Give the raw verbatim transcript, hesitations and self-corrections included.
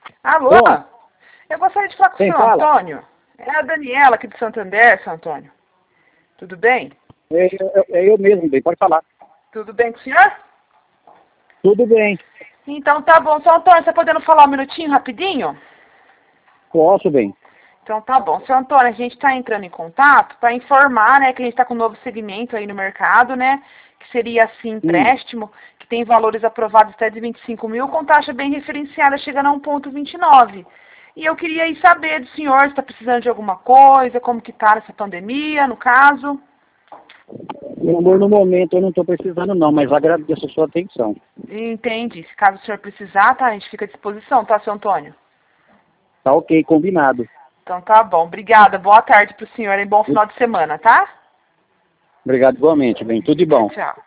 Alô? Bom, Eu gostaria de falar com o quem senhor fala? Antônio. É a Daniela aqui de Santander, seu Antônio. Tudo bem? É, é- é eu mesmo, bem, pode falar. Tudo bem com o senhor? Tudo bem, Então tá bom. Seu Antônio, você podendo falar um minutinho rapidinho? posso, bem. Então tá bom. Seu Antônio, a gente está entrando em contato para informar, né, que a gente está com um novo segmento aí no mercado, né, que seria assim, Hum. empréstimo, que tem valores aprovados até de vinte e cinco mil, com taxa bem referenciada, chegando a um vírgula vinte e nove. E eu queria aí saber do senhor se está precisando de alguma coisa, como que tá nessa pandemia, no caso. Meu amor, no momento eu não estou precisando não, mas agradeço a sua atenção. Entendi. Se caso o senhor precisar, tá, a gente fica à disposição, tá, seu Antônio? Tá ok, combinado. Então tá bom. Obrigada. Boa tarde pro senhor e bom final de semana, tá? Obrigado igualmente, bem. Tudo de Tchau, bom. tchau.